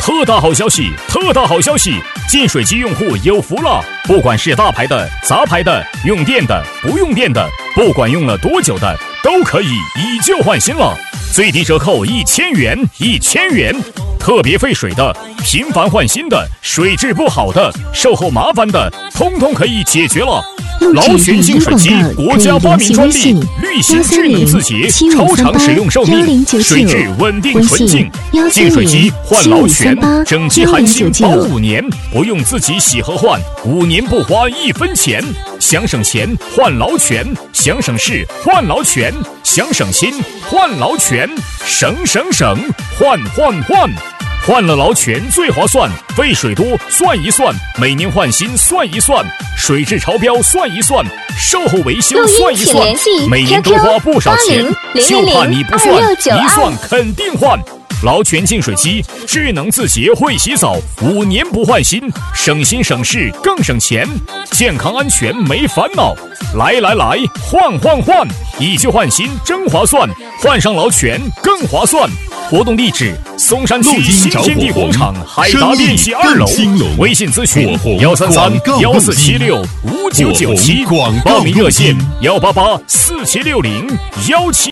特大好消息！特大好消息！净水机用户有福了！不管是大牌的、杂牌的、用电的、不用电的，不管用了多久的，都可以以旧换新了。最低折扣1000元，1000元！特别费水的、频繁换新的、水质不好的、售后麻烦的，通通可以解决了。劳泉净水机国家发明专利，滤芯智能自洁，超长使用寿命，水质稳定纯净。净水机换劳泉，整机含芯保5年，不用自己洗和换，5年不花1分钱。想省钱换劳泉，想省事换劳泉，想省心换劳泉，省换。换了劳泉最划算，费水多算一算，每年换新算一算，水质超标算一算，售后维修算一算，每年都花不少钱，就怕你不算，一算肯定换。劳泉净水机智能自洁会洗澡，5年不换新，省心省事更省钱，健康安全没烦恼。来，换，以旧换新真划算，换上劳泉更划算。活动地址：松山区新天地广场海达电器2楼，微信咨询133-1476-5997，报名热线188-4760-17。